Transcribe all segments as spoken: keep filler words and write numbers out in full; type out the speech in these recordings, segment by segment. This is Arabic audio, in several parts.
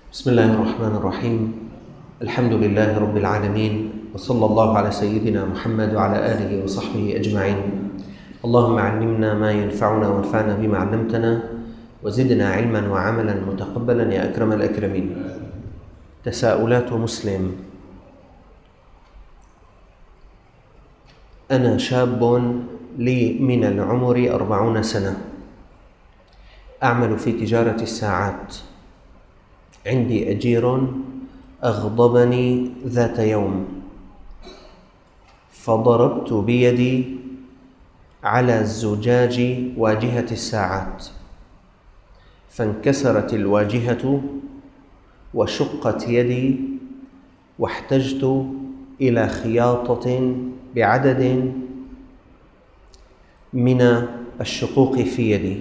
بسم الله الرحمن الرحيم. الحمد لله رب العالمين، وصلى الله على سيدنا محمد وعلى آله وصحبه أجمعين. اللهم علمنا ما ينفعنا وانفعنا بما علمتنا، وزدنا علما وعملا متقبلا يا أكرم الأكرمين. تساؤلات مسلم. أنا شاب لي من العمر أربعون سنة، أعمل في تجارة الساعات. عندي أجير أغضبني ذات يوم، فضربت بيدي على زجاج واجهة الساعات، فانكسرت الواجهة وشقت يدي، واحتجت إلى خياطة بعدد من الشقوق في يدي.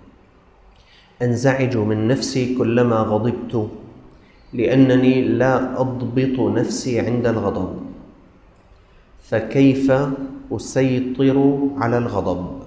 أنزعج من نفسي كلما غضبت، لأنني لا أضبط نفسي عند الغضب، فكيف أسيطر على الغضب؟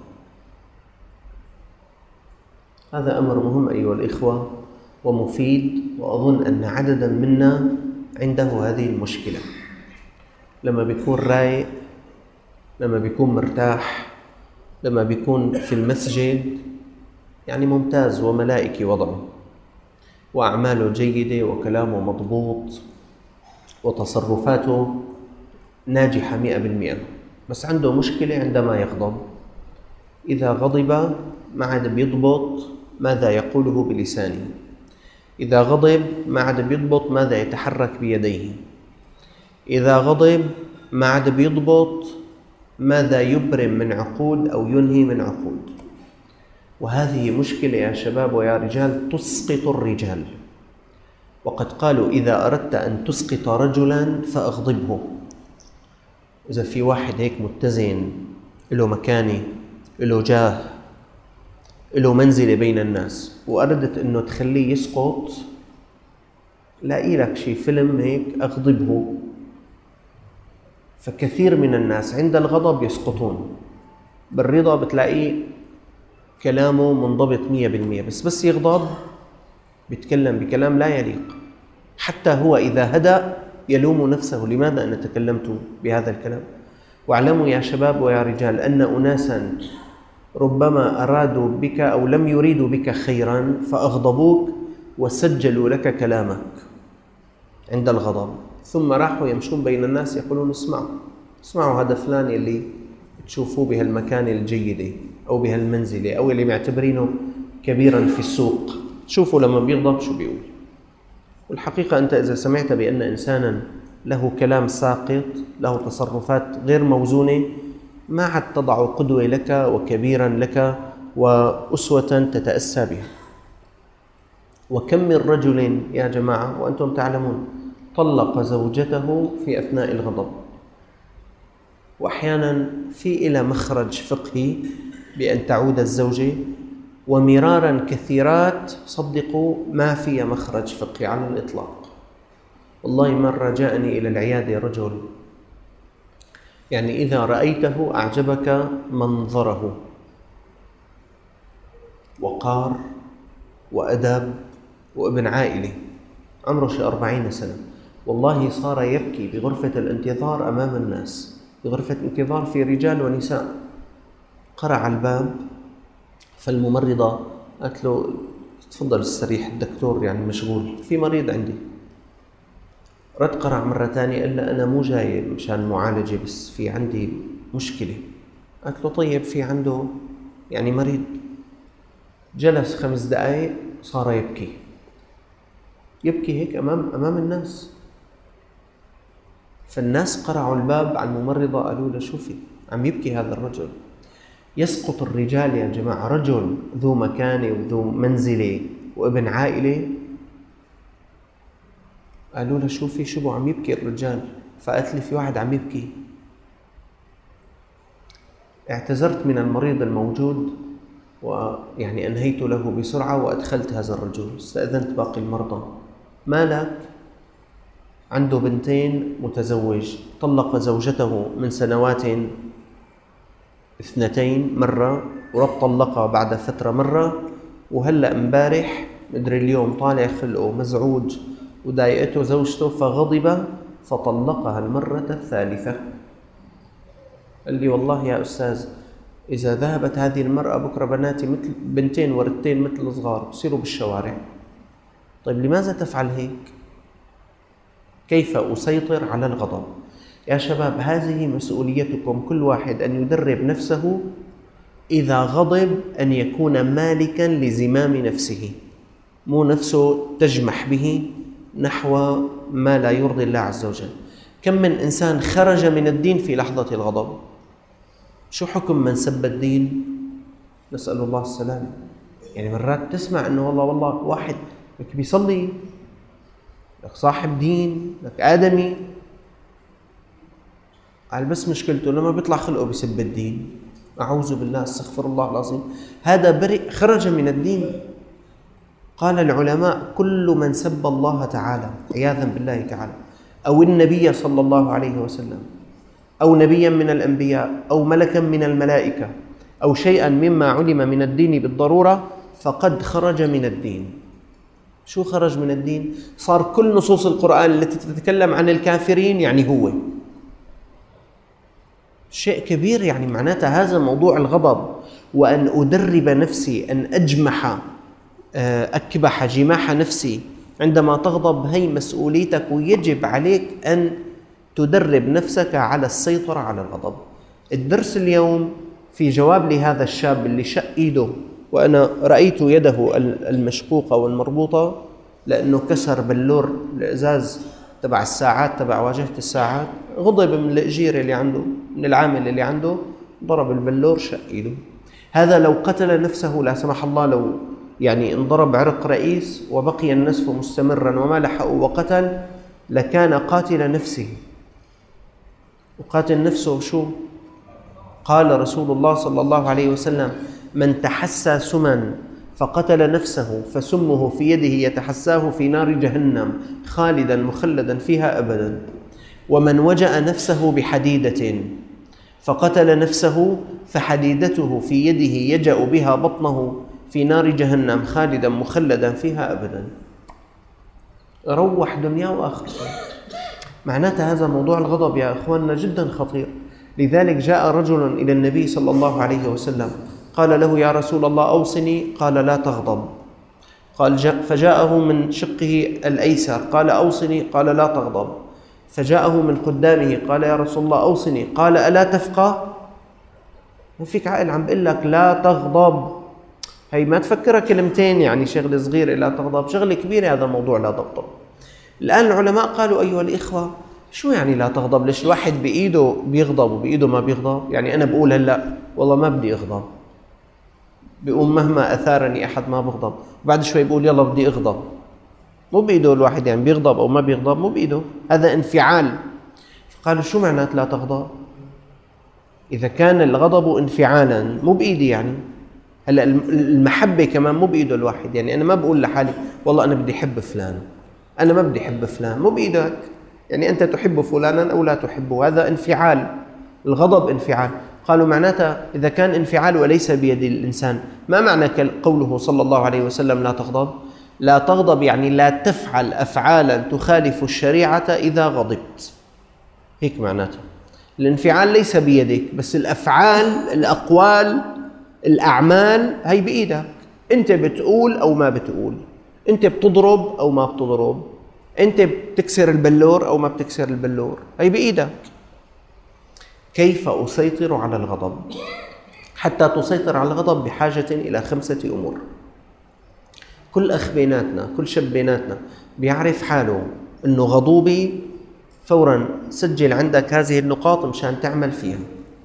هذا أمر مهم أيها الإخوة ومفيد، وأظن أن عددا منا عنده هذه المشكلة. لما بيكون رايق، لما بيكون مرتاح، لما بيكون في المسجد، يعني ممتاز وملائكي وضعه، وأعماله جيدة وكلامه مضبوط وتصرفاته ناجحة مئة بالمئة. بس عنده مشكلة عندما يغضب. إذا غضب ما عاد بيضبط ماذا يقوله بلسانه، إذا غضب ما عاد بيضبط ماذا يتحرك بيديه، إذا غضب ما عاد بيضبط ماذا يبرم من عقود أو ينهي من عقود. وهذه مشكلة يا شباب ويا رجال تسقط الرجال. وقد قالوا إذا أردت أن تسقط رجلا فأغضبه. إذا في واحد هيك متزن، له مكانة، له جاه، له منزلة بين الناس، وأردت أنه تخليه يسقط، لاقي لك شي فيلم هيك أغضبه. فكثير من الناس عند الغضب يسقطون، بالرضا بتلاقيه كلامه منضبط مية بالمية، بس بس يغضب بيتكلم بكلام لا يليق. حتى هو إذا هدأ يلوم نفسه، لماذا أنا تكلمت بهذا الكلام؟ واعلموا يا شباب ويا رجال أن أناسا ربما أرادوا بك أو لم يريدوا بك خيرا فأغضبوك وسجلوا لك كلامك عند الغضب، ثم راحوا يمشون بين الناس يقولون اسمعوا اسمعوا هذا فلان اللي تشوفوه بهالمكان الجيدة أو بهالمنزلة أو اللي معتبرينه كبيرا في السوق، شوفوا لما بيغضب شو بيقول. والحقيقة أنت إذا سمعت بأن إنسانا له كلام ساقط، له تصرفات غير موزونة، ما عاد تضع قدوة لك وكبيرا لك وأسوة تتأسى بها. وكم من رجل يا جماعة وأنتم تعلمون طلق زوجته في أثناء الغضب، وأحيانا في إلى مخرج فقهي بأن تعود الزوجة، ومرارا كثيرات صدقوا ما في مخرج فقهي على الإطلاق. والله مرة جاءني إلى العيادة رجل، يعني إذا رأيته أعجبك منظره، وقار وأدب وابن عائلة، عمره شي أربعين سنة. والله صار يبكي بغرفة الانتظار أمام الناس، بغرفة انتظار في رجال ونساء. قرع الباب، فالممرضة قالت له تفضل استريح، الدكتور يعني مشغول، في مريض عندي. رد قرع مرة ثانية، قال له أنا مو جاي مشان معالجة، بس في عندي مشكلة. قالت له طيب في عنده يعني مريض. جلس خمس دقائق صار يبكي يبكي هيك أمام أمام الناس. فالناس قرعوا الباب على الممرضة، قالوا له شوفي عم يبكي هذا الرجل. يسقط الرجال يا جماعة، رجل ذو مكانة وذو منزلة وابن عائلة، قالوا له شوفي شو عم يبكي الرجال. فقالت لي في واحد عم يبكي. اعتذرت من المريض الموجود، ويعني أنهيت له بسرعة وأدخلت هذا الرجل. استأذنت باقي المرضى. مالك؟ عنده بنتين، متزوج، طلق زوجته من سنوات اثنتين مرة، ورب طلقها بعد فترة مرة، وهلأ امبارح مدري اليوم طالع خلقه مزعوج وضايقته زوجته فغضب فطلقها المرة الثالثة. قال لي والله يا أستاذ إذا ذهبت هذه المرأة بكرة بناتي مثل بنتين ورتين مثل صغار بصيروا بالشوارع. طيب لماذا تفعل هيك؟ كيف أسيطر على الغضب؟ يا شباب هذه مسؤوليتكم، كل واحد أن يدرب نفسه إذا غضب أن يكون مالكا لزمام نفسه، مو نفسه تجمح به نحو ما لا يرضي الله عز وجل. كم من إنسان خرج من الدين في لحظة الغضب. شو حكم من سب الدين؟ نسأل الله السلامة. يعني مرات تسمع أنه والله والله واحد لك بيصلي، لك صاحب دين، لك آدمي، قال بس مشكلته لما بيطلع خلقه بسب الدين. أعوذ بالله، استغفر الله العظيم، هذا برئ، خرج من الدين. قال العلماء كل من سب الله تعالى عياذا بالله تعالى أو النبي صلى الله عليه وسلم أو نبيا من الأنبياء أو ملكا من الملائكة أو شيئا مما علم من الدين بالضرورة فقد خرج من الدين. شو خرج من الدين؟ صار كل نصوص القرآن التي تتكلم عن الكافرين يعني هو شيء كبير. يعني معناتها هذا موضوع الغضب، وأن أدرب نفسي أن أجمح أكبح جماح نفسي عندما تغضب، هي مسؤوليتك، ويجب عليك أن تدرب نفسك على السيطرة على الغضب. الدرس اليوم في جواب لهذا الشاب اللي شق إيده، وأنا رأيت يده المشقوقة والمربوطة لأنه كسر بلور الإزاز تبع الساعات، تبع واجهة الساعات، غضب من الأجير اللي عنده، من العامل اللي عنده، ضرب البلور شق إيده. هذا لو قتل نفسه لا سمح الله، لو يعني انضرب عرق رئيس وبقي النزف مستمرا وما لحقه وقتل، لكان قاتل نفسه. وقاتل نفسه شو؟ قال رسول الله صلى الله عليه وسلم: من تحسى سما فقتل نفسه فسمه في يده يتحساه في نار جهنم خالدا مخلدا فيها أبدا. ومن وجأ نفسه بحديدة فقتل نفسه فحديدته في يده يجأ بها بطنه في نار جهنم خالدا مخلدا فيها أبدا. روح دنيا وآخرة. معناتها هذا موضوع الغضب يا أخواننا جدا خطير. لذلك جاء رجل إلى النبي صلى الله عليه وسلم قال له: يا رسول الله أوصني. قال: لا تغضب. قال جاء فجاءه من شقه الأيسر قال: أوصني. قال: لا تغضب. فجاءه من قدامه قال: يا رسول الله أوصني. قال: ألا تفقه؟ ما فيك عقل، عم بقول لك لا تغضب. هي ما تفكرها كلمتين يعني شغل صغير، لا تغضب شغل كبير. هذا الموضوع لا تغضب. الآن العلماء قالوا: أيها الإخوة، شو يعني لا تغضب؟ ليش الواحد بإيده بيغضب وبإيده ما بيغضب؟ يعني أنا بقول هلأ والله ما بدي أغضب، بيقوم مهما أثارني أحد ما بغضب، بعد شوي بقول يلا بدي أغضب. مو بإيده الواحد يعني بيغضب أو ما بيغضب، مو بإيده، هذا انفعال. فقالوا: شو معنات لا تغضب؟ إذا كان الغضب انفعالا مو بإيدي، يعني هلا المحبة كمان مو بإيده الواحد. يعني أنا ما بقول لحالي والله أنا بدي أحب فلان، أنا ما بدي أحب فلان، مو بإيدك. يعني أنت تحب فلانا أو لا تحبه، هذا انفعال. الغضب انفعال. قالوا معناتها إذا كان انفعال وليس بيد الإنسان، ما معنى قوله صلى الله عليه وسلم لا تغضب؟ لا تغضب يعني لا تفعل أفعالا تخالف الشريعة إذا غضبت، هيك معناتها. الانفعال ليس بيدك، بس الأفعال، الأقوال، الأعمال هي بإيدك. أنت بتقول أو ما بتقول، أنت بتضرب أو ما بتضرب، أنت بتكسر البلور أو ما بتكسر البلور، هي بإيدك. كيف أسيطر على الغضب؟ حتى تسيطر على الغضب بحاجة إلى خمسة أمور. كل أخ بيناتنا، كل شاب بيناتنا بيعرف حاله أنه غضوبي، فوراً سجل عندك هذه النقاط مشان تعمل فيها.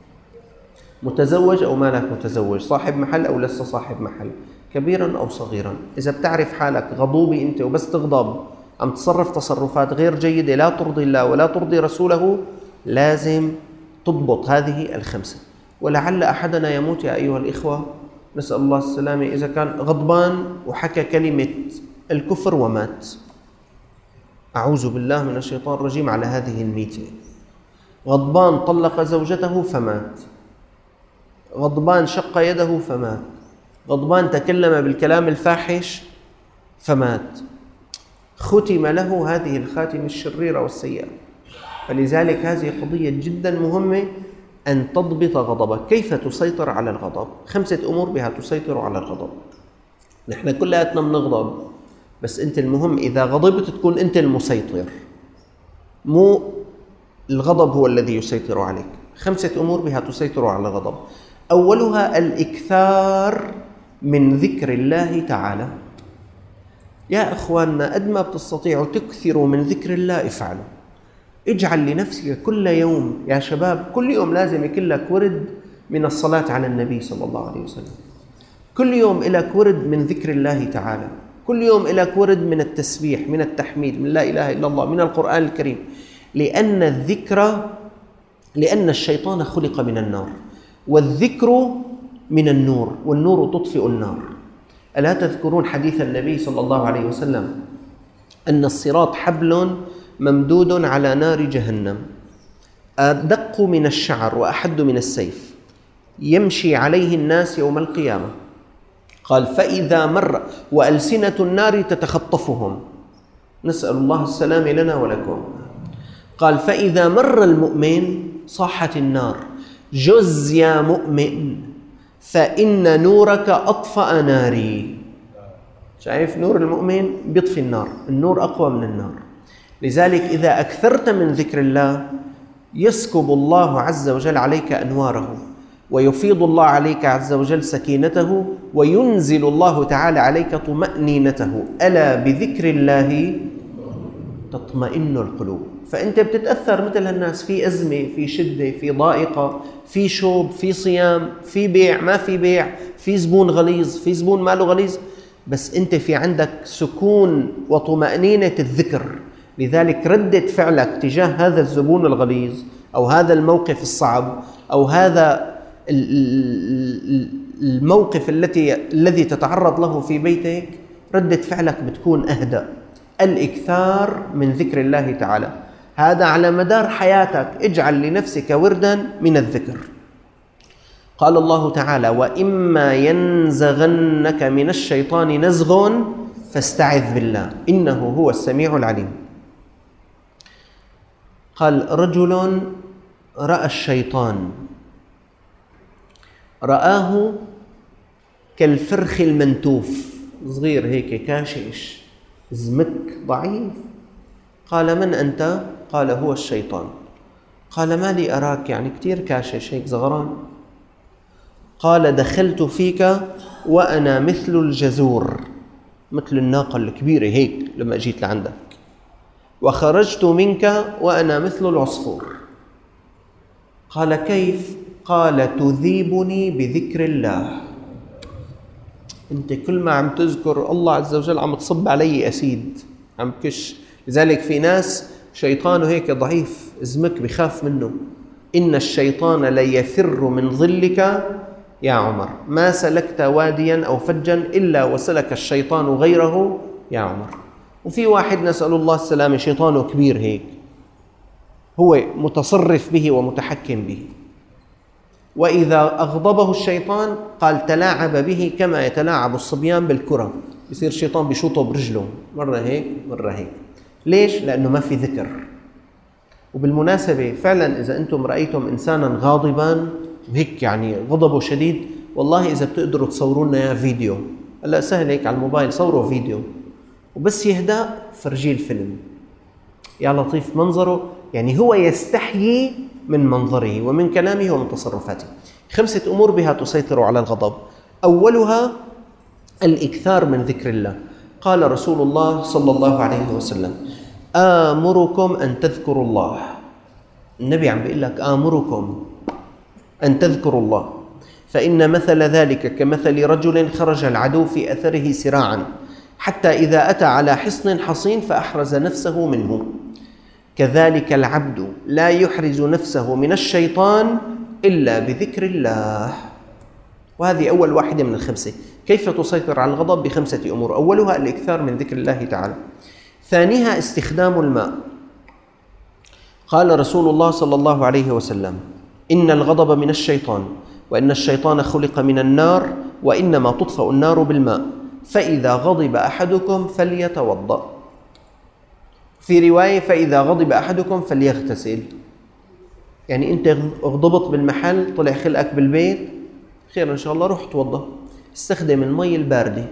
متزوج أو مالك متزوج، صاحب محل أو لسه صاحب محل، كبيراً أو صغيراً، إذا بتعرف حالك غضوبي أنت وبس تغضب عم تصرف تصرفات غير جيدة لا ترضي الله ولا ترضي رسوله، لازم تضبط هذه الخمسة. ولعل أحدنا يموت يا أيها الإخوة، نسأل الله السلامة، إذا كان غضبان وحكى كلمة الكفر ومات، أعوذ بالله من الشيطان الرجيم على هذه الميتة. غضبان طلق زوجته فمات، غضبان شق يده فمات، غضبان تكلم بالكلام الفاحش فمات، ختم له هذه الخاتمة الشريرة والسيئة. فلذلك هذه قضية جدا مهمة، أن تضبط غضبك. كيف تسيطر على الغضب؟ خمسة أمور بها تسيطر على الغضب. نحن كلياتنا بنغضب، بس أنت المهم إذا غضبت تكون أنت المسيطر، مو الغضب هو الذي يسيطر عليك. خمسة أمور بها تسيطر على الغضب. أولها الإكثار من ذكر الله تعالى. يا أخواننا، قد ما بتستطيعوا تكثروا من ذكر الله افعلوا. اجعل لنفسك كل يوم، يا شباب كل يوم لازم يكون لك ورد من الصلاة على النبي صلى الله عليه وسلم. كل يوم لك ورد من ذكر الله تعالى. كل يوم لك ورد من التسبيح، من التحميد، من لا إله إلا الله، من القرآن الكريم. لأن الذكر لأن الشيطان خلق من النار، والذكر من النور، والنور تطفئ النار. ألا تذكرون حديث النبي صلى الله عليه وسلم أن الصراط حبل ممدود على نار جهنم أدق من الشعر وأحد من السيف، يمشي عليه الناس يوم القيامة. قال فإذا مر وألسنة النار تتخطفهم، نسأل الله السلام لنا ولكم. قال فإذا مر المؤمن صاحت النار جز يا مؤمن فإن نورك أطفأ ناري. شايف نور المؤمن بيطفي النار، النور أقوى من النار. لذلك إذا أكثرت من ذكر الله يسكب الله عز وجل عليك أنواره، ويفيض الله عليك عز وجل سكينته، وينزل الله تعالى عليك طمأنينته. ألا بذكر الله تطمئن القلوب. فأنت بتتأثر مثل هالناس، في أزمة، في شدة، في ضائقة، في شوب، في صيام، في بيع، ما في بيع، في زبون غليظ، في زبون ماله غليظ، بس أنت في عندك سكون وطمأنينة الذكر. لذلك ردة فعلك تجاه هذا الزبون الغليظ أو هذا الموقف الصعب أو هذا الموقف التي الذي تتعرض له في بيتك، ردة فعلك بتكون أهدأ. الإكثار من ذكر الله تعالى، هذا على مدار حياتك. اجعل لنفسك وردا من الذكر. قال الله تعالى وإما ينزغنك من الشيطان نزغ فاستعذ بالله إنه هو السميع العليم. قال رجل رأى الشيطان، رآه كالفرخ المنتوف، صغير هيك كاشش زمك ضعيف. قال من أنت؟ قال هو الشيطان. قال ما لي أراك يعني كتير كاشش هيك زغران؟ قال دخلت فيك وأنا مثل الجزور، مثل الناقة الكبيرة هيك لما جيت لعندك، وخرجت منك وأنا مثل العصفور. قال كيف؟ قال تذيبني بذكر الله. أنت كل ما عم تذكر الله عز وجل عم تصب علي أسيد، عم كش. لذلك في ناس شيطانه هيك ضعيف، زمك بخاف منه. إن الشيطان ليفر من ظلك يا عمر، ما سلكت واديا أو فجا إلا وسلك الشيطان غيره يا عمر. وفي واحد نسأل الله السلامة شيطانه كبير هيك، هو متصرف به ومتحكم به، وإذا أغضبه الشيطان قال تلاعب به كما يتلاعب الصبيان بالكرة، يصير الشيطان بيشوطه برجله مرة هيك مرة هيك. ليش؟ لأنه ما في ذكر. وبالمناسبة فعلا إذا أنتم رأيتم إنسانا غاضبا وهيك يعني غضبه شديد، والله إذا بتقدروا تصوروا لنا إياه فيديو، هلا سهل هيك على الموبايل صوروا فيديو، وبس يهدأ فرجيه الفيلم. يا لطيف منظره، يعني هو يستحيي من منظره ومن كلامه ومن تصرفاته. خمسة أمور بها تسيطر على الغضب. أولها الإكثار من ذكر الله. قال رسول الله صلى الله عليه وسلم آمركم أن تذكروا الله. النبي عم بيقول لك آمركم أن تذكروا الله، فإن مثل ذلك كمثل رجل خرج العدو في أثره سراعا حتى إذا أتى على حصن حصين فأحرز نفسه منه، كذلك العبد لا يحرز نفسه من الشيطان إلا بذكر الله. وهذه أول واحدة من الخمسة. كيف تسيطر على الغضب؟ بخمسة أمور. أولها الإكثار من ذكر الله تعالى. ثانيها استخدام الماء. قال رسول الله صلى الله عليه وسلم إن الغضب من الشيطان، وإن الشيطان خلق من النار، وإنما تطفأ النار بالماء، فإذا غضب أحدكم فليتوضأ. في رواية فإذا غضب أحدكم فليغتسل. يعني أنت غضبت بالمحل، طلع خلقك بالبيت، خير إن شاء الله، روح توضأ، استخدم المي الباردة،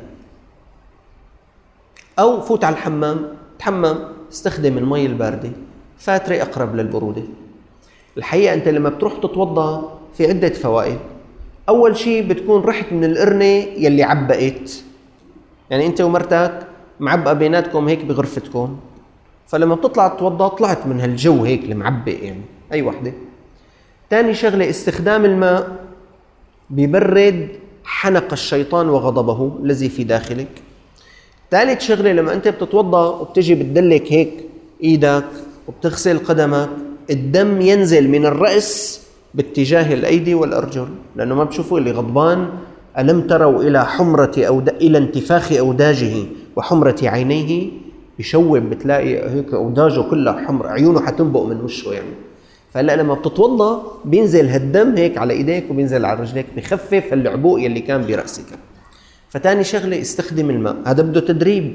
أو فوت على الحمام تحمم، استخدم المي الباردة، فاترة أقرب للبرودة. الحقيقة أنت لما بتروح تتوضأ في عدة فوائد. أول شيء بتكون رحت من القرنة يلي عبقت، يعني أنت ومرتك معبقة بيناتكم هيك بغرفتكم، فلما بتطلع تتوضأ طلعت من هالجو هيك المعبق، يعني أي وحدة. تاني شغلة، استخدام الماء بيبرد حنق الشيطان وغضبه الذي في داخلك. ثالث شغلة، لما أنت بتتوضأ وبتجي بتدلك هيك إيدك وبتغسل قدمك، الدم ينزل من الرأس باتجاه الأيدي والأرجل، لأنه ما بتشوفوا اللي غضبان ألم تروا إلى حمرة أو إلى انتفاخ أوداجه وحمرة عينيه، بشوب بتلاقي هيك أوداجه كلها حمر، عيونه حتنبق من وشه يعني. فهلا لما بتتوضأ بينزل هالدم هيك على إيديك وبينزل على رجليك، بخفف العبوق يلي كان برأسك. فتاني شغلة استخدم الماء، هذا بده تدريب.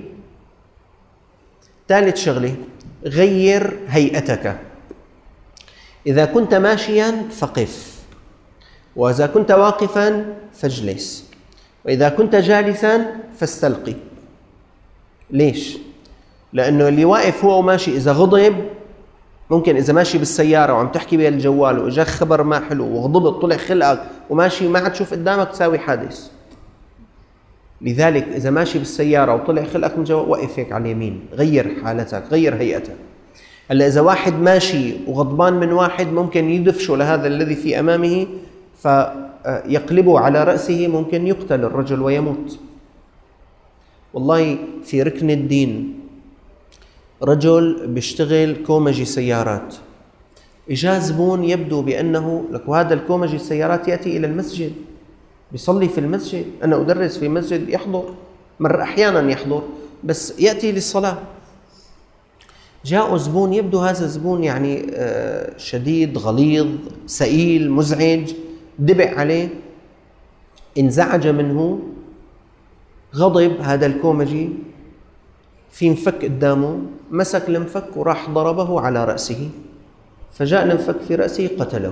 ثالث شغلة غير هيئتك. إذا كنت ماشيا فقف، وإذا كنت واقفا فاجلس، وإذا كنت جالسا فاستلقي. ليش؟ لأنه اللي واقف هو وماشي إذا غضب، ممكن إذا ماشي بالسيارة وعم تحكي بالجوال وإجاك خبر ما حلو وغضبت طلع خلقك وماشي ما عاد تشوف قدامك، تساوي حادث. لذلك إذا ماشي بالسيارة وطلع خلقك من جوا، وقف هيك على اليمين، غير حالتك، غير هيئتك. هلا إذا واحد ماشي وغضبان من واحد، ممكن يدفشه لهذا الذي في أمامه فيقلبه على رأسه، ممكن يقتل الرجل ويموت. والله في ركن الدين رجل بيشتغل كومجي سيارات، إجا زبون يبدو بأنه لك، وهذا الكومجي السيارات يأتي إلى المسجد، بيصلي في المسجد، أنا أدرس في مسجد، يحضر مرة أحيانا يحضر، بس يأتي للصلاة. جاء زبون يبدو هذا الزبون يعني شديد غليظ سئيل مزعج، دبع عليه، انزعج منه، غضب هذا الكومجي، في مفك قدامه، مسك المفك وراح ضربه على رأسه، فجاء المفك في رأسه قتله.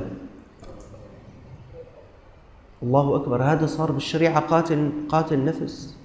الله أكبر، هذا صار بالشريعة قاتل قاتل نفس.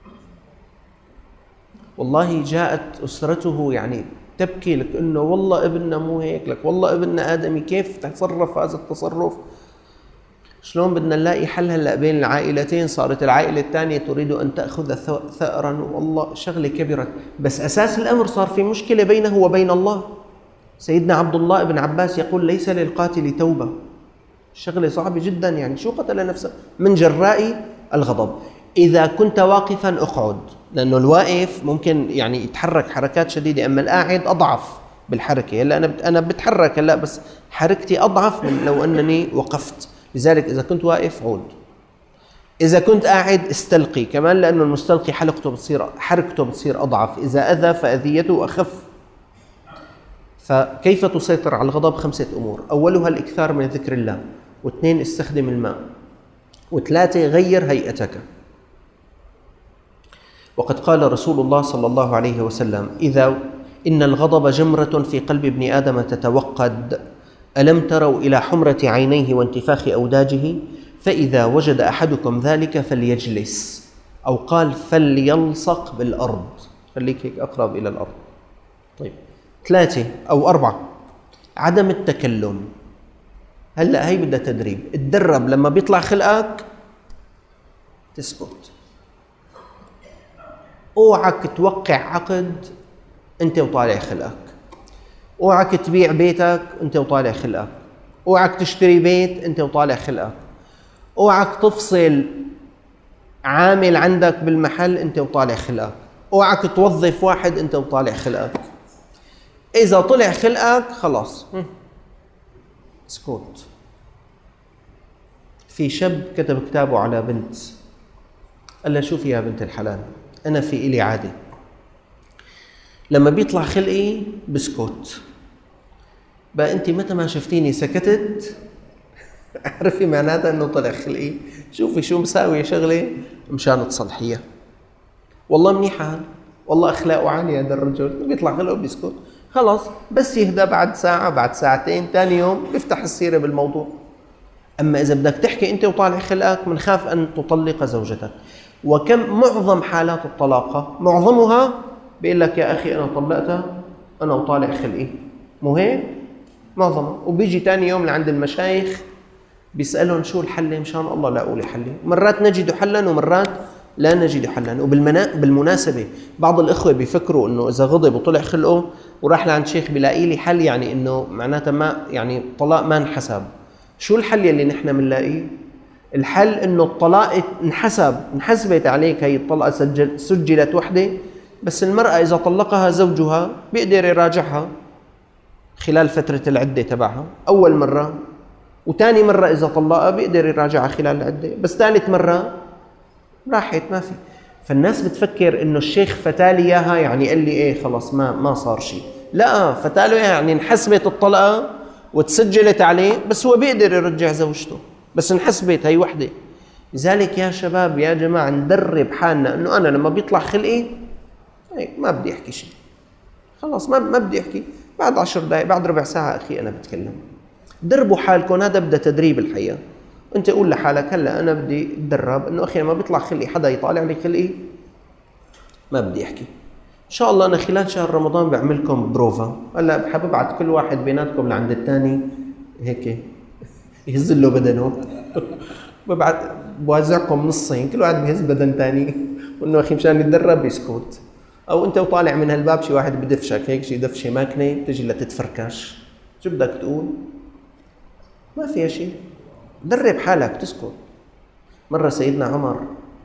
والله جاءت أسرته يعني تبكي لك إنه والله ابننا مو هيك، لك والله ابننا آدمي، كيف تصرف هذا التصرف؟ شلون بدنا نلاقي حل هلا بين العائلتين؟ صارت العائلة الثانية تريد أن تأخذ ثأرا، والله شغلة كبيرة، بس أساس الأمر صار في مشكلة بينه وبين الله. سيدنا عبد الله بن عباس يقول ليس للقاتل توبة. شغلة صعبة جدا، يعني شو قتل نفسه؟ من جراء الغضب. إذا كنت واقفا اقعد، لأنه الواقف ممكن يعني يتحرك حركات شديدة، أما القاعد أضعف بالحركة. هلا أنا أنا بتحرك هلا، بس حركتي أضعف من لو أنني وقفت. لذلك إذا كنت واقف عود، إذا كنت قاعد استلقي كمان، لأنه المستلقي حلقته بتصير حركته بتصير أضعف، إذا أذى فأذيته أخف. فكيف تسيطر على الغضب؟ خمسة أمور، أولها الإكثار من ذكر الله، واثنين استخدم الماء، وثلاثة غير هيئتك. وقد قال رسول الله صلى الله عليه وسلم: إذا إن الغضب جمرة في قلب ابن آدم تتوقد، ألم تروا إلى حمرة عينيه وانتفاخ أوداجه؟ فإذا وجد أحدكم ذلك فليجلس، أو قال فليلصق بالأرض، خليك هيك أقرب إلى الأرض. طيب، ثلاثة أو أربعة، عدم التكلم. هلأ هي بدها تدريب، اتدرب لما بيطلع خلقك تسكت. اوعك توقع عقد انت وطالع خلقك، اوعك تبيع بيتك انت وطالع خلقك، اوعك تشتري بيت انت وطالع خلقك، اوعك تفصل عامل عندك بالمحل انت وطالع خلقك، اوعك توظف واحد انت وطالع خلقك. اذا طلع خلقك خلاص اسكت. في شاب كتب كتابه على بنت، قال لها: شوفي يا بنت الحلال، أنا في إلي عادة لما بيطلع خلقي بسكت، بقى أنت متى ما شفتيني سكتت اعرفي معناتها أنه طلع خلقي، شوفي شو مساوي شغلة مشان تصلحيها. والله منيحة، والله أخلاقه عالية هذا الرجل، بيطلع خلقه بيسكت، خلاص بس يهدى بعد ساعة بعد ساعتين ثاني يوم بيفتح السيرة بالموضوع. أما إذا بدك تحكي أنت وطالع خلقك منخاف أن تطلق زوجتك. وكم معظم حالات الطلاقة معظمها بيقول لك يا أخي أنا طلقتها أنا وطالع خلقي، مو هيك؟ معظمها. وبيجي ثاني يوم لعند المشايخ بيسألهم شو الحل مشان الله لا أقول حل. مرات نجد حلا ومرات لا نجد حلا. وبالمناسبة بعض الإخوة بيفكروا إنه إذا غضب وطلع خلقه وراح لعند شيخ بيلاقي لي حل يعني إنه معناتها ما يعني الطلاق ما انحسب. شو الحل اللي نحن بنلاقيه؟ الحل إنه الطلاق انحسب، انحسبت عليك هي الطلقة سجل سجلت وحدة، بس المرأة إذا طلقها زوجها بيقدر يراجعها خلال فترة العدة تبعها أول مرة، وتاني مرة إذا طلقها بيقدر يراجعها خلال العدة، بس ثالث مرة راحت ما في. فالناس بتفكر إنه الشيخ فتالي إياها يعني قال لي إيه خلاص ما ما صار شيء. لا، فتاله إياها يعني انحسبت الطلقة وتسجلت عليه، بس هو بيقدر يرجع زوجته، بس انحسبت هي وحدة. لذلك يا شباب يا جماعة ندرب حالنا إنه أنا لما بيطلع خلقي هيك ما بدي أحكي شيء، خلاص ما ما بدي أحكي. بعد عشر دقائق بعد ربع ساعة أخي أنا بتكلم. دربوا حالكم، هذا بدأ تدريب الحقيقة. أنت قول لحالك هلا أنا بدي أتدرب إنه أخي لما بيطلع خلقي حدا يطالع لي خلقي ما بدي أحكي. إن شاء الله أنا خلال شهر رمضان بعملكم بروفا. هلا بحب أبعت كل واحد بيناتكم لعند الثاني هيك يهز له بدنه ببعت بوزعكم نصين، كل واحد بيهز بدن ثاني، وإنه أخي مشان يتدرب يسكت. أو أنت وطالع من هالباب شي واحد بدفشك هيك شي دفشة ماكنة بتجي لتتفركش، شو بدك تقول؟ ما فيها شيء، درب حالك تسكت. مرة سيدنا عمر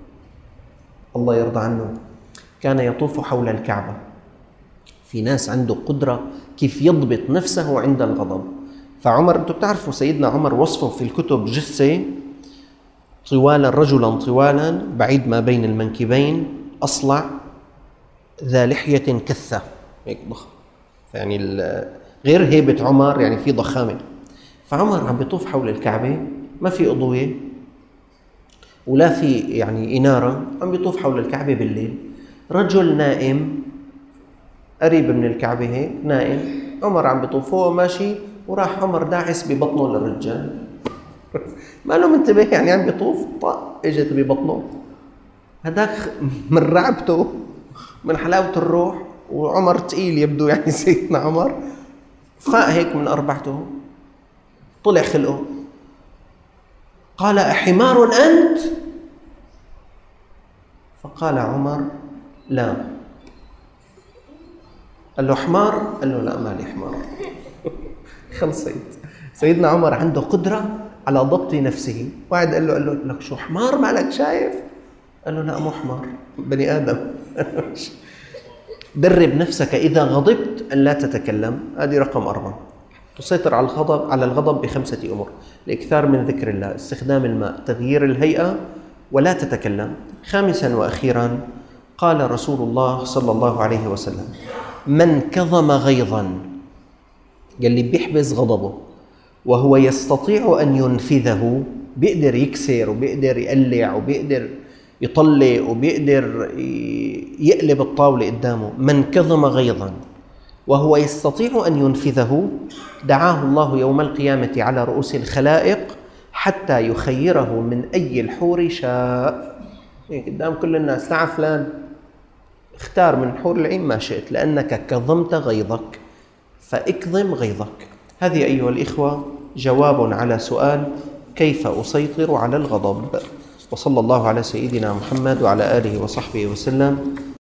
الله يرضى عنه كان يطوف حول الكعبة. في ناس عنده قدرة كيف يضبط نفسه عند الغضب. فعمر انتم بتعرفوا سيدنا عمر وصفه في الكتب جثة طوالا، رجلا طوالا بعيد ما بين المنكبين، أصلع، ذا لحية كثة هيك ضخم، يعني غير هيبة عمر يعني في ضخامة. فعمر عم بيطوف حول الكعبة، ما في أضوية ولا في يعني إنارة، عم بيطوف حول الكعبة بالليل. رجل نائم قريب من الكعبة هيك نائم، عمر عم بيطوف هو ماشي وراح عمر داعس ببطنه للرجال ما له منتبه يعني عم بيطوف طق اجت ببطنه. هداك من رعبته من حلاوة الروح، وعمر تقيل يبدو يعني سيدنا عمر، فاق هيك من أربعته طلع خلقه قال أحمار أنت؟ فقال عمر لا. قال له حمار؟ قال له لا مالي حمار خلصت. سيدنا عمر عنده قدرة على ضبط نفسه. واحد قال له قال له لك شو حمار مالك شايف؟ قال له لا مو حمار بني آدم درب نفسك إذا غضبت أن لا تتكلم. هذه رقم أربعة. تسيطر على الغضب على الغضب بخمسة أمور: الإكثار من ذكر الله، استخدام الماء، تغيير الهيئة، ولا تتكلم. خامسا وأخيرا قال رسول الله صلى الله عليه وسلم: من كظم غيظا، قال لي بيحبس غضبه وهو يستطيع أن ينفذه، بيقدر يكسر وبيقدر يقلع وبيقدر يطلق وبيقدر يقلب الطاولة قدامه. من كظم غيظا وهو يستطيع أن ينفذه دعاه الله يوم القيامة على رؤوس الخلائق حتى يخيره من أي الحور شاء. قدام كل الناس: تعال فلان اختار من حور العين ما شئت لأنك كظمت غيظك، فاكظم غيظك. هذه أيها الإخوة جواب على سؤال كيف أسيطر على الغضب. وصلى الله على سيدنا محمد وعلى آله وصحبه وسلم.